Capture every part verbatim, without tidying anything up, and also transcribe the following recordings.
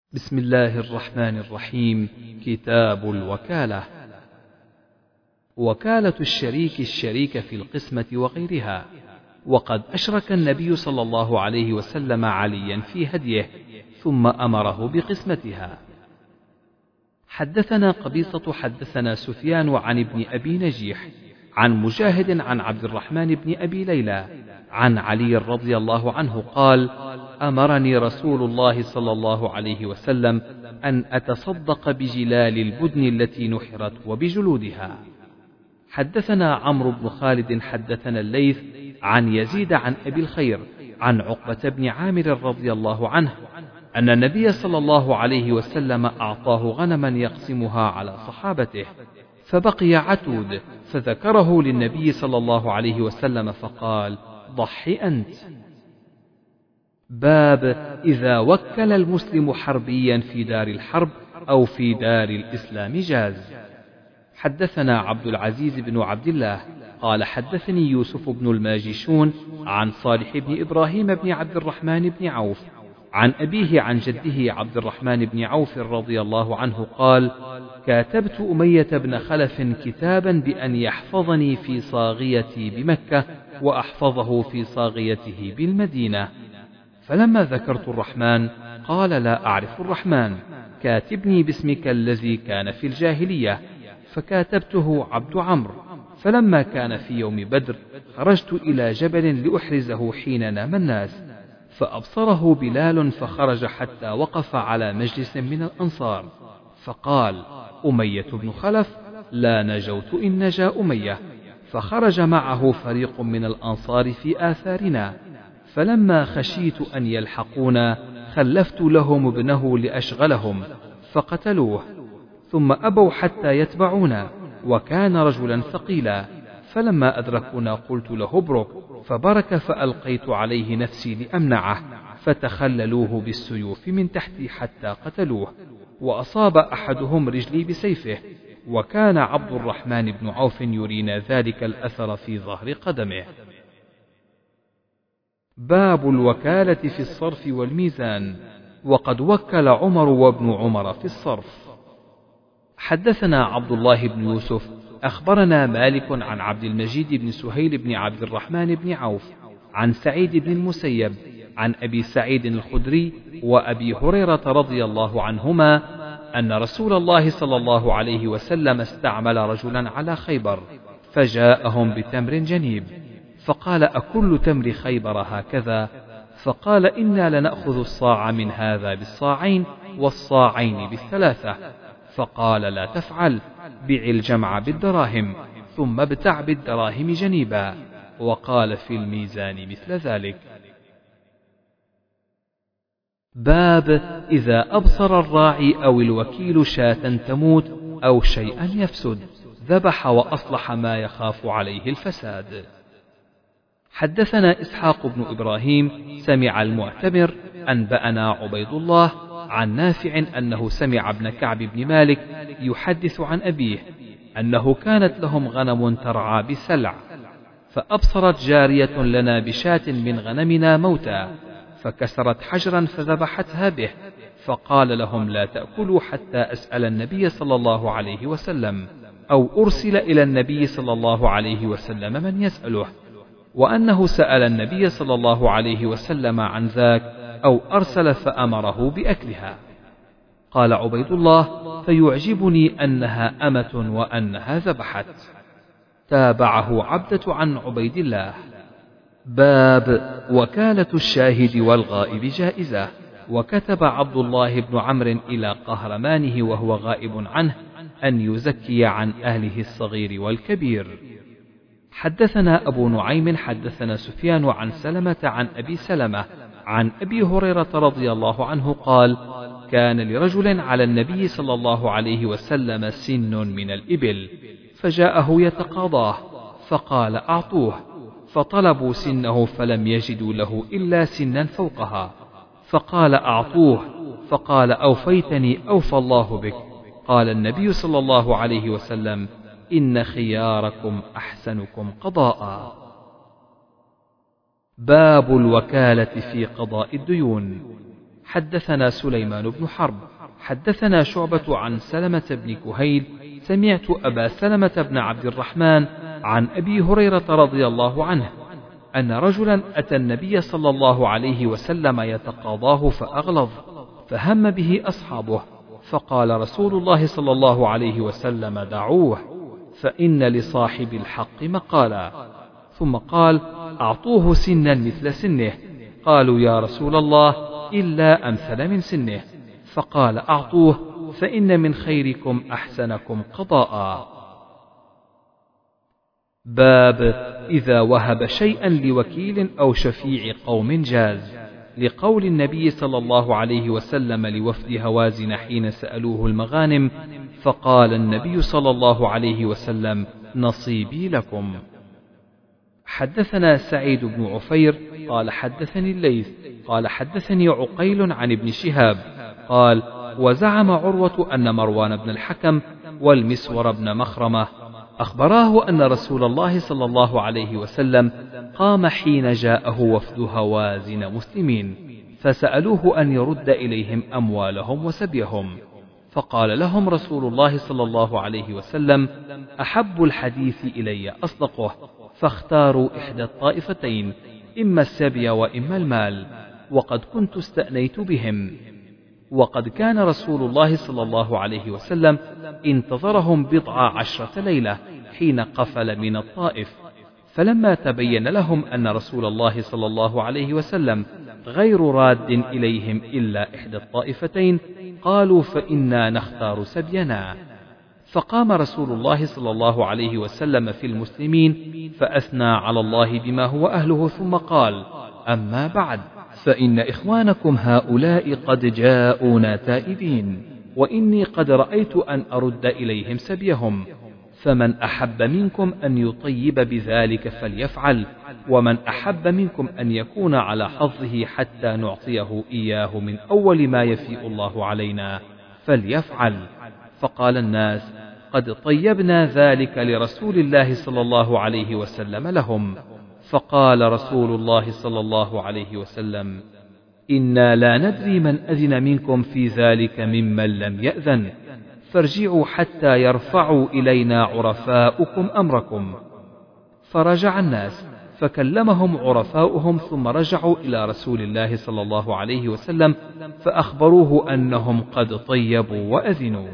بسم الله الرحمن الرحيم. كتاب الوكالة. وكالة الشريك الشريك في القسمة وغيرها. وقد أشرك النبي صلى الله عليه وسلم عليا في هديه ثم أمره بقسمتها. حدثنا قبيصة حدثنا سفيان عن ابن أبي نجيح عن مجاهد عن عبد الرحمن بن أبي ليلى عن علي رضي الله عنه قال: أمرني رسول الله صلى الله عليه وسلم أن أتصدق بجلال البدن التي نحرت وبجلودها. حدثنا عمرو بن خالد حدثنا الليث عن يزيد عن أبي الخير عن عقبة بن عامر رضي الله عنه أن النبي صلى الله عليه وسلم أعطاه غنما يقسمها على صحابته، فبقي عتود، فذكره للنبي صلى الله عليه وسلم فقال: ضح أنت. باب إذا وكل المسلم حربيا في دار الحرب أو في دار الإسلام جاز. حدثنا عبد العزيز بن عبد الله قال حدثني يوسف بن الماجشون عن صالح بن إبراهيم بن عبد الرحمن بن عوف عن أبيه عن جده عبد الرحمن بن عوف رضي الله عنه قال: كاتبت أمية بن خلف كتابا بأن يحفظني في صاغيتي بمكة وأحفظه في صاغيته بالمدينة، فلما ذكرت الرحمن قال: لا أعرف الرحمن، كاتبني باسمك الذي كان في الجاهلية، فكاتبته عبد عمرو. فلما كان في يوم بدر خرجت إلى جبل لأحرزه حين نام الناس، فأبصره بلال فخرج حتى وقف على مجلس من الأنصار، فقال: أمية بن خلف لا نجوت إن نجا أمية، فخرج معه فريق من الأنصار في آثارنا، فلما خشيت أن يلحقونا خلفت لهم ابنه لأشغلهم فقتلوه، ثم أبوا حتى يتبعونا، وكان رجلا ثقيلا، فلما أدركونا قلت له: ابرك، فبرك، فألقيت عليه نفسي لأمنعه، فتخللوه بالسيوف من تحتي حتى قتلوه، وأصاب أحدهم رجلي بسيفه، وكان عبد الرحمن بن عوف يرينا ذلك الأثر في ظهر قدمه. باب الوكالة في الصرف والميزان. وقد وكل عمر وابن عمر في الصرف. حدثنا عبد الله بن يوسف أخبرنا مالك عن عبد المجيد بن سهيل بن عبد الرحمن بن عوف عن سعيد بن المسيب عن أبي سعيد الخدري وأبي هريرة رضي الله عنهما أن رسول الله صلى الله عليه وسلم استعمل رجلا على خيبر، فجاءهم بتمر جنيب، فقال: أكل تمر خيبر هكذا؟ فقال: إنا لنأخذ الصاع من هذا بالصاعين والصاعين بالثلاثة. فقال: لا تفعل، بع الجمع بالدراهم ثم ابتع بالدراهم جنيبا. وقال في الميزان مثل ذلك. باب إذا أبصر الراعي أو الوكيل شاة تموت أو شيئا يفسد ذبح وأصلح ما يخاف عليه الفساد. حدثنا إسحاق بن إبراهيم سمع المعتمر أنبأنا عبيد الله عن نافع أنه سمع ابن كعب بن مالك يحدث عن أبيه أنه كانت لهم غنم ترعى بسلع، فأبصرت جارية لنا بشاة من غنمنا موتى، فكسرت حجرا فذبحتها به، فقال لهم: لا تأكلوا حتى أسأل النبي صلى الله عليه وسلم، أو أرسل إلى النبي صلى الله عليه وسلم من يسأله، وأنه سأل النبي صلى الله عليه وسلم عن ذاك أو أرسل فأمره بأكلها. قال عبيد الله: فيعجبني أنها أمة وأنها ذبحت. تابعه عبدة عن عبيد الله. باب وكالة الشاهد والغائب جائزة. وكتب عبد الله بن عمرو إلى قهرمانه وهو غائب عنه أن يزكي عن أهله الصغير والكبير. حدثنا أبو نعيم حدثنا سفيان عن سلمة عن أبي سلمة عن أبي هريرة رضي الله عنه قال: كان لرجل على النبي صلى الله عليه وسلم سن من الإبل، فجاءه يتقاضاه، فقال: أعطوه، فطلبوا سنه فلم يجدوا له إلا سنا فوقها، فقال: أعطوه، فقال: أوفيتني أوفى الله بك. قال النبي صلى الله عليه وسلم: إن خياركم أحسنكم قضاء. باب الوكالة في قضاء الديون. حدثنا سليمان بن حرب حدثنا شعبة عن سلمة بن كهيل سمعت أبا سلمة بن عبد الرحمن عن أبي هريرة رضي الله عنه أن رجلا أتى النبي صلى الله عليه وسلم يتقاضاه فأغلظ، فهم به أصحابه، فقال رسول الله صلى الله عليه وسلم: دعوه، فإن لصاحب الحق مقالا. ثم قال: أعطوه سنا مثل سنه. قالوا: يا رسول الله، إلا أمثل من سنه. فقال: أعطوه، فإن من خيركم أحسنكم قضاء. باب إذا وهب شيئا لوكيل أو شفيع قوم جاز، لقول النبي صلى الله عليه وسلم لوفد هوازن حين سألوه المغانم، فقال النبي صلى الله عليه وسلم: نصيبي لكم. حدثنا سعيد بن عفير قال حدثني الليث قال حدثني عقيل عن ابن شهاب قال: وزعم عروة أن مروان بن الحكم والمسور بن مخرمة أخبراه أن رسول الله صلى الله عليه وسلم قام حين جاءه وفد هوازن مسلمين، فسألوه أن يرد إليهم أموالهم وسبيهم، فقال لهم رسول الله صلى الله عليه وسلم: أحب الحديث إلي أصدقه، فاختاروا إحدى الطائفتين، إما السبي وإما المال، وقد كنت استأنيت بهم. وقد كان رسول الله صلى الله عليه وسلم انتظرهم بضع عشرة ليلة حين قفل من الطائف، فلما تبين لهم أن رسول الله صلى الله عليه وسلم غير راد إليهم إلا إحدى الطائفتين، قالوا: فإنا نختار سبينا. فقام رسول الله صلى الله عليه وسلم في المسلمين فأثنى على الله بما هو أهله، ثم قال: أما بعد، فإن إخوانكم هؤلاء قد جاءونا تائبين، وإني قد رأيت أن أرد إليهم سبيهم، فمن أحب منكم أن يطيب بذلك فليفعل، ومن أحب منكم أن يكون على حظه حتى نعطيه إياه من أول ما يفيء الله علينا فليفعل. فقال الناس: قد طيبنا ذلك لرسول الله صلى الله عليه وسلم لهم. فقال رسول الله صلى الله عليه وسلم: إنا لا ندري من أذن منكم في ذلك ممن لم يأذن، فارجعوا حتى يرفعوا إلينا عرفاؤكم أمركم. فرجع الناس فكلمهم عرفاؤهم، ثم رجعوا إلى رسول الله صلى الله عليه وسلم فأخبروه أنهم قد طيبوا وأذنوا.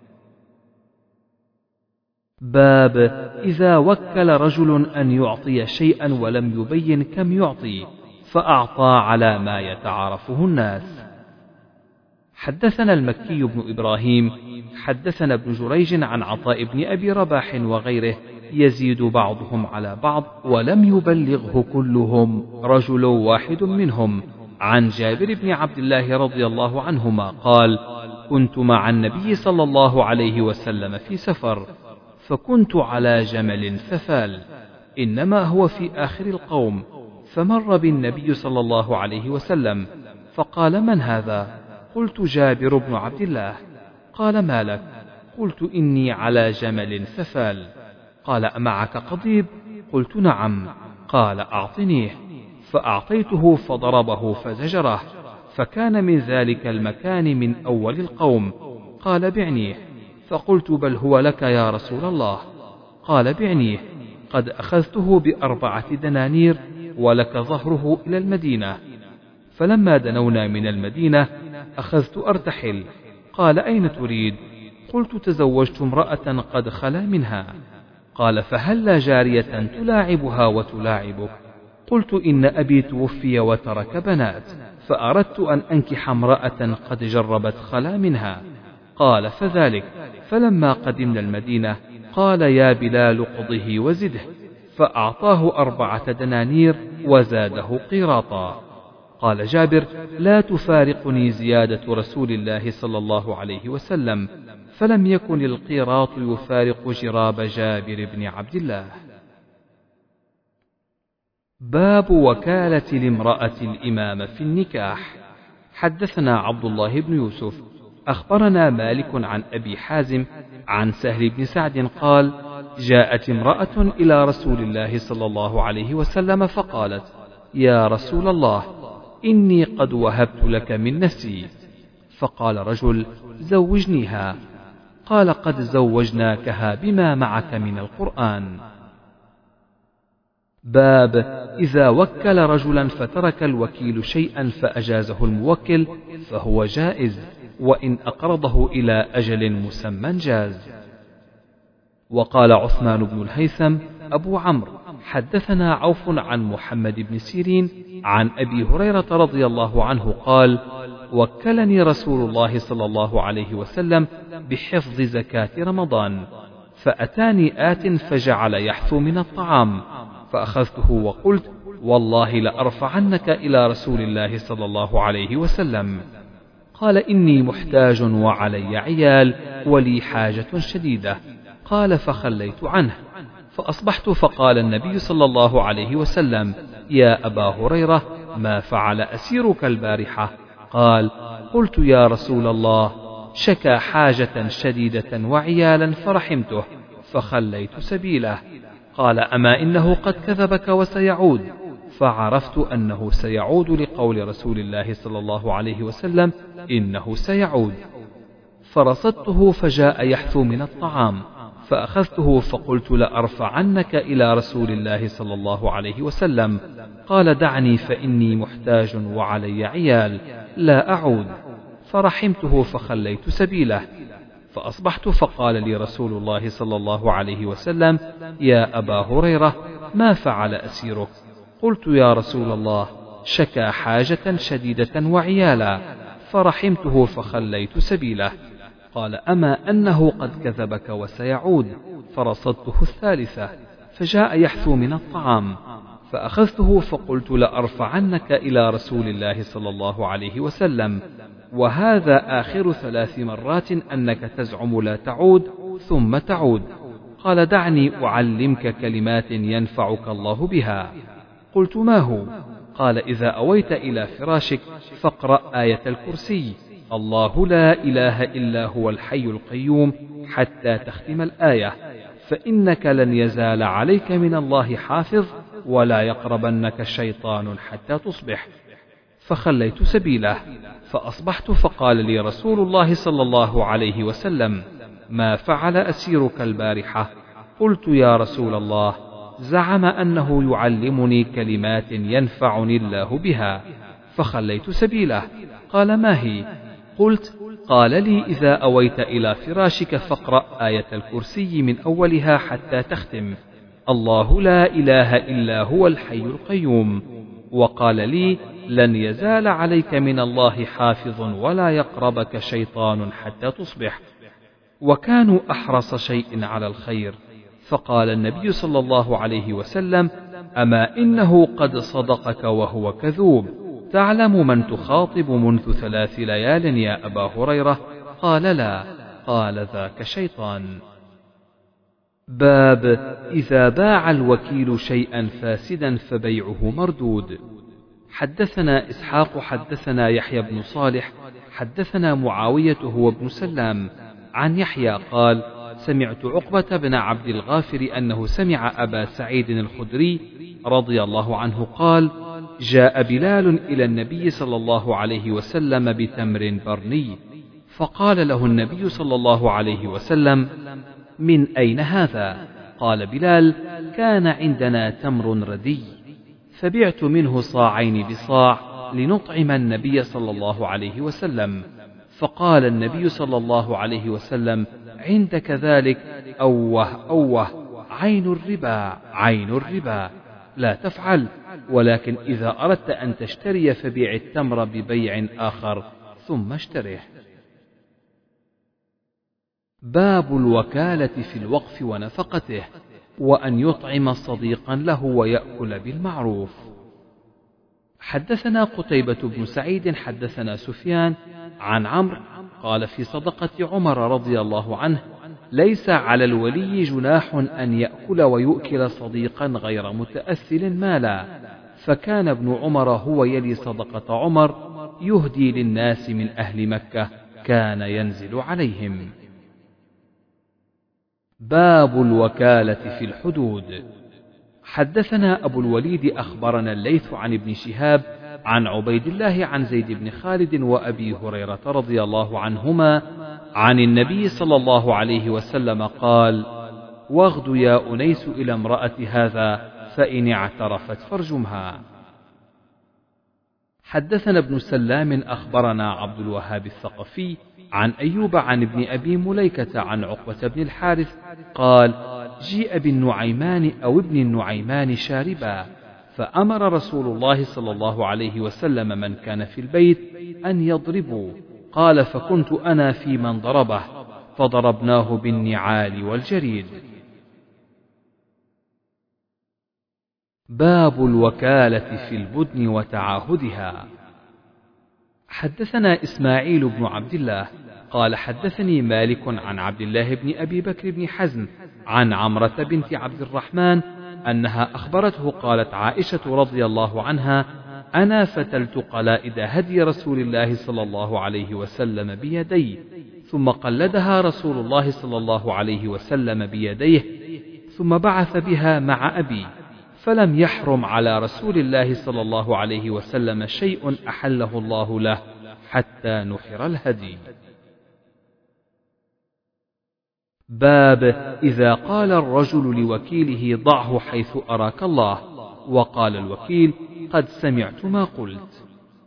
باب إذا وكل رجل أن يعطي شيئا ولم يبين كم يعطي، فأعطى على ما يتعارفه الناس. حدثنا المكي بن إبراهيم حدثنا ابن جريج عن عطاء بن أبي رباح وغيره يزيد بعضهم على بعض، ولم يبلغه كلهم، رجل واحد منهم، عن جابر بن عبد الله رضي الله عنهما قال: كنت مع النبي صلى الله عليه وسلم في سفر، فكنت على جمل ففال، إنما هو في آخر القوم، فمر بالنبي صلى الله عليه وسلم فقال: من هذا؟ قلت: جابر بن عبد الله. قال: ما لك؟ قلت: إني على جمل ففال. قال: أمعك قضيب؟ قلت: نعم. قال: أعطنيه. فأعطيته فضربه فزجره، فكان من ذلك المكان من أول القوم. قال: بعنيه. فقلت: بل هو لك يا رسول الله. قال: بعنيه، قد أخذته بأربعة دنانير، ولك ظهره إلى المدينة. فلما دنونا من المدينة أخذت أرتحل. قال: أين تريد؟ قلت: تزوجت امرأة قد خلا منها. قال: فهل جارية تلاعبها وتلاعبك؟ قلت: إن أبي توفي وترك بنات، فأردت أن أنكح امرأة قد جربت خلا منها. قال: فذلك. فلما قدمنا المدينة قال: يا بلال قضه وزده، فأعطاه أربعة دنانير وزاده قيراطا. قال جابر: لا تفارقني زيادة رسول الله صلى الله عليه وسلم، فلم يكن القيراط يفارق جراب جابر بن عبد الله. باب وكالة لامرأة الإمام في النكاح. حدثنا عبد الله بن يوسف أخبرنا مالك عن أبي حازم عن سهل بن سعد قال: جاءت امرأة إلى رسول الله صلى الله عليه وسلم فقالت: يا رسول الله، إني قد وهبت لك من نفسي. فقال رجل: زوجنيها. قال: قد زوجناكها بما معك من القرآن. باب إذا وكل رجلا فترك الوكيل شيئا فأجازه الموكل فهو جائز، وإن أقرضه إلى أجل مسمى جاز. وقال عثمان بن الهيثم أبو عمرو: حدثنا عوف عن محمد بن سيرين عن أبي هريرة رضي الله عنه قال: وكلني رسول الله صلى الله عليه وسلم بحفظ زكاة رمضان، فأتاني آت فجعل يحثو من الطعام، فأخذته وقلت: والله لأرفعنك إلى رسول الله صلى الله عليه وسلم. قال: إني محتاج وعلي عيال ولي حاجة شديدة. قال: فخليت عنه، فأصبحت فقال النبي صلى الله عليه وسلم: يا أبا هريرة، ما فعل أسيرك البارحة؟ قال: قلت: يا رسول الله، شكى حاجة شديدة وعيالا فرحمته فخليت سبيله. قال: أما إنه قد كذبك وسيعود. فعرفت أنه سيعود لقول رسول الله صلى الله عليه وسلم: إنه سيعود. فرصدته فجاء يحثو من الطعام، فأخذته فقلت: لأرفعنك إلى رسول الله صلى الله عليه وسلم. قال: دعني فإني محتاج وعلي عيال، لا أعود. فرحمته فخليت سبيله. فأصبحت فقال لي رسول الله صلى الله عليه وسلم: يا أبا هريرة، ما فعل أسيرك؟ قلت: يا رسول الله، شكى حاجة شديدة وعيالا فرحمته فخليت سبيله. قال: أما أنه قد كذبك وسيعود. فرصدته الثالثة، فجاء يحثو من الطعام، فأخذته فقلت: لأرفعنك إلى رسول الله صلى الله عليه وسلم. وهذا آخر ثلاث مرات أنك تزعم لا تعود ثم تعود. قال: دعني أعلمك كلمات ينفعك الله بها. قلت: ما هو؟ قال: إذا أويت إلى فراشك فاقرأ آية الكرسي: الله لا إله إلا هو الحي القيوم حتى تختم الآية، فإنك لن يزال عليك من الله حافظ، ولا يقربنك شيطان حتى تصبح. فخليت سبيله. فأصبحت فقال لي رسول الله صلى الله عليه وسلم: ما فعل أسيرك البارحة؟ قلت: يا رسول الله، زعم أنه يعلمني كلمات ينفعني الله بها. فخليت سبيله. قال: ما هي؟ قلت: قال لي: إذا أويت إلى فراشك فاقرأ آية الكرسي من أولها حتى تختم: الله لا إله إلا هو الحي القيوم. وقال لي: لن يزال عليك من الله حافظ، ولا يقربك شيطان حتى تصبح. وكانوا أحرص شيء على الخير. فقال النبي صلى الله عليه وسلم: أما إنه قد صدقك وهو كذوب. تعلم من تخاطب منذ ثلاث ليال يا أبا هريرة؟ قال: لا. قال: ذاك شيطان. باب إذا باع الوكيل شيئا فاسدا فبيعه مردود. حدثنا إسحاق حدثنا يحيى بن صالح حدثنا معاوية هو ابن سلام عن يحيى قال: سمعت عقبة بن عبد الغافر أنه سمع أبا سعيد الخدري رضي الله عنه قال: جاء بلال إلى النبي صلى الله عليه وسلم بتمر برني، فقال له النبي صلى الله عليه وسلم: من أين هذا؟ قال بلال: كان عندنا تمر ردي، فبعت منه صاعين بصاع لنطعم النبي صلى الله عليه وسلم. فقال النبي صلى الله عليه وسلم: عندك ذلك؟ أوه أوه، عين الربا عين الربا، لا تفعل، ولكن إذا أردت أن تشتري فبيع التمر ببيع آخر ثم اشتره. باب الوكالة في الوقف ونفقته، وأن يطعم صديقا له ويأكل بالمعروف. حدثنا قتيبة بن سعيد حدثنا سفيان عن عمرو قال: في صدقة عمر رضي الله عنه: ليس على الولي جناح أن يأكل ويؤكل صديقا غير متأثل مالا، فكان ابن عمر هو يلي صدقة عمر يهدي للناس من أهل مكة، كان ينزل عليهم. باب الوكالة في الحدود. حدثنا أبو الوليد أخبرنا الليث عن ابن شهاب عن عبيد الله عن زيد بن خالد وأبي هريرة رضي الله عنهما عن النبي صلى الله عليه وسلم قال: واغد يا أنيس إلى امرأة هذا فإن اعترفت فارجمها. حدثنا ابن سلام أخبرنا عبد الوهاب الثقفي عن أيوب عن ابن أبي مليكة عن عقبة بن الحارث قال: جيء بالنعيمان أو ابن النعيمان شاربا، فأمر رسول الله صلى الله عليه وسلم من كان في البيت أن يضربوا، قال: فكنت أنا في من ضربه، فضربناه بالنعال والجريد. باب الوكالة في البدن وتعاهدها. حدثنا إسماعيل بن عبد الله قال حدثني مالك عن عبد الله بن أبي بكر بن حزم عن عمرة بنت عبد الرحمن أنها أخبرته قالت عائشة رضي الله عنها: أنا فتلت قلائد هدي رسول الله صلى الله عليه وسلم بيدي، ثم قلدها رسول الله صلى الله عليه وسلم بيديه، ثم بعث بها مع أبي، فلم يحرم على رسول الله صلى الله عليه وسلم شيء أحله الله له حتى نحر الهدي. باب إذا قال الرجل لوكيله: ضعه حيث أراك الله، وقال الوكيل: قد سمعت ما قلت.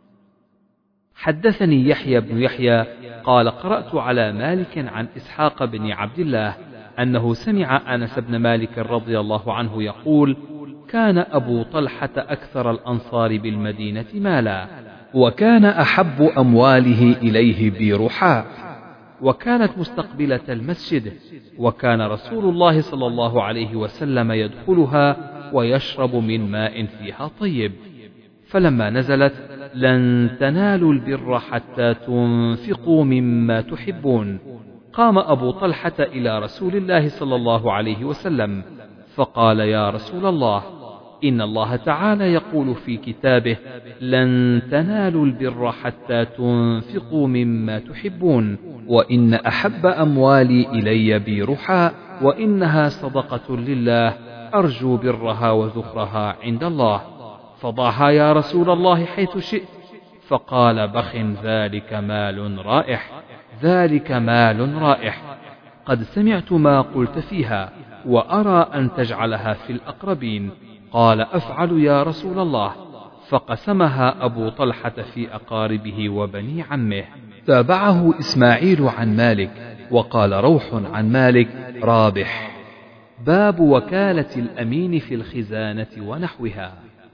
حدثني يحيى بن يحيى قال قرأت على مالك عن إسحاق بن عبد الله أنه سمع أنس بن مالك رضي الله عنه يقول: كان أبو طلحة أكثر الأنصار بالمدينة مالا، وكان أحب أمواله إليه بيرحاء، وكانت مستقبلة المسجد، وكان رسول الله صلى الله عليه وسلم يدخلها ويشرب من ماء فيها طيب. فلما نزلت: لن تنالوا البر حتى تنفقوا مما تحبون، قام أبو طلحة إلى رسول الله صلى الله عليه وسلم فقال: يا رسول الله، إن الله تعالى يقول في كتابه: لن تنالوا البر حتى تنفقوا مما تحبون، وإن أحب أموالي إلي بيرحاء، وإنها صدقة لله، أرجو برها وذخرها عند الله، فضعها يا رسول الله حيث شئت. فقال: بخ، ذلك مال رائح، ذلك مال رائح، قد سمعت ما قلت فيها، وأرى أن تجعلها في الأقربين. قال: أفعل يا رسول الله. فقسمها أبو طلحة في أقاربه وبني عمه. تابعه إسماعيل عن مالك، وقال روح عن مالك: رابح. باب وكالة الأمين في الخزانة ونحوها.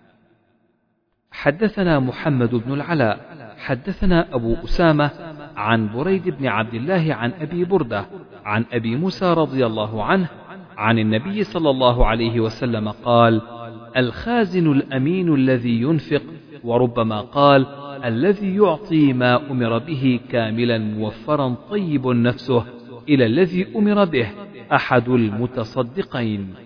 حدثنا محمد بن العلاء حدثنا أبو أسامة عن بريد بن عبد الله عن أبي بردة عن أبي موسى رضي الله عنه عن النبي صلى الله عليه وسلم قال: الخازن الأمين الذي ينفق، وربما قال: الذي يعطي ما أمر به كاملا موفرا طيب نفسه إلى الذي أمر به، أحد المتصدقين.